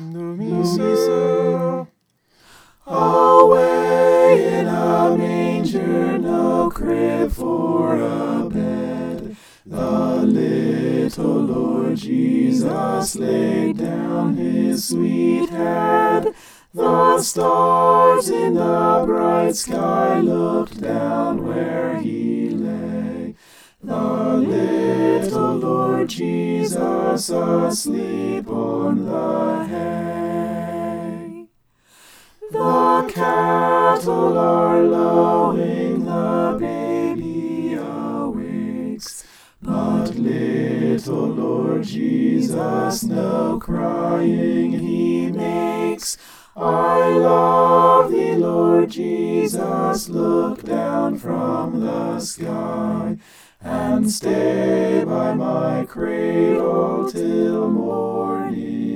Miso. Away in a manger, no crib for a bed, the little Lord Jesus laid down his sweet head. The stars in the bright sky looked down where he lay. The little Lord Jesus asleep on the hay. The cattle are lowing, the baby awakes, but little Lord Jesus no crying he makes. I love thee, Lord Jesus, look down from the sky, and stay by my cradle till morning.